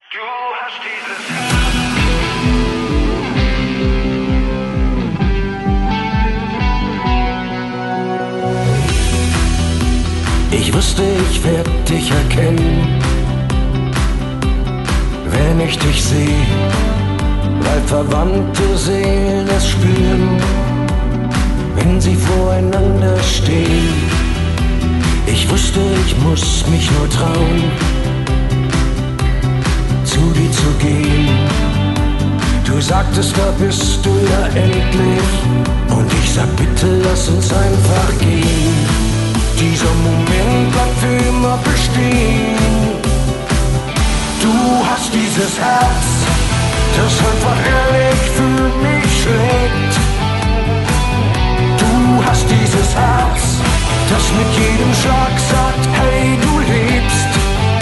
Du hast dieses Ich wusste, ich werd dich erkennen, wenn ich dich seh, weil verwandte Seelen es spüren, wenn sie voreinander stehen. Ich wusste, ich muss mich nur trauen, zu dir zu gehen. Du sagtest, da bist du ja endlich, und ich sag, bitte lass uns einfach gehen. Dieser Moment bleibt für immer bestehen. Du hast dieses Herz, das einfach ehrlich für mich schlägt. Du hast dieses Herz, das mit jedem Schlag sagt, hey, du lebst.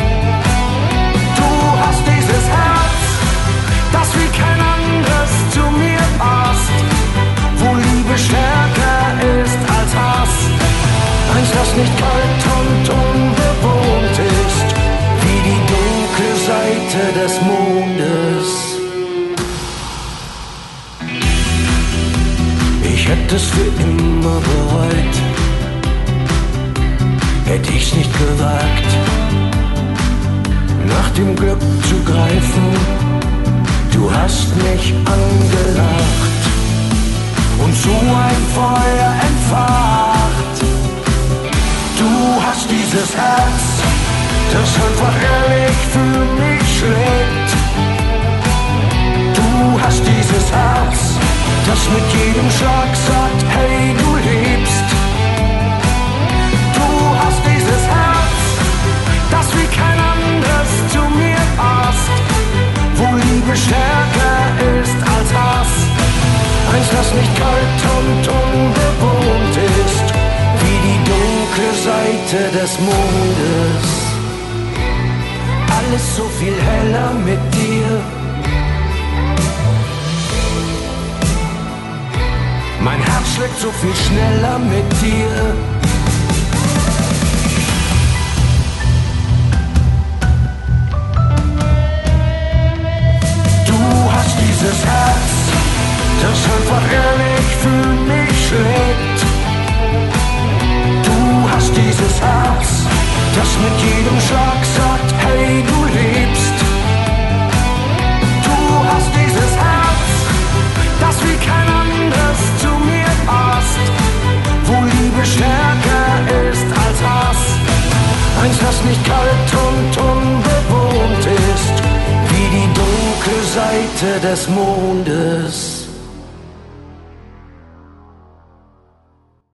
Du hast dieses Herz, das wie kein anderes zu mir passt, wo Liebe stärker ist als Hass. Eins, das nicht kalt und unbewohnt ist, wie die dunkle Seite des Mondes. Ich hätte es für immer bereut, hätte ich's nicht gewagt, nach dem Glück zu greifen. Du hast mich angelacht und so ein Feuer entfacht. Du hast dieses Herz, das einfach ehrlich für mich schlägt. Du hast dieses Herz, das mit jedem Schlag sagt, hey, du lebst. Du hast dieses Herz, das wie kein anderes zu mir passt, wo Liebe stärker ist als Hass. Eins, das nicht kalt und unbewohnt ist, wie die dunkle Seite des Mondes. Alles so viel heller mit dir. Mein Herz schlägt so viel schneller mit dir. Du hast dieses Herz, das einfach ehrlich für mich schlägt. Du hast dieses Herz, das mit jedem Schlag sagt, hey, du lebst. Du hast dieses Herz, das wie kein anderes zu mir passt, wo Liebe stärker ist als Hass. Eins, das nicht kalt und unbewohnt ist, wie die dunkle Seite des Mondes.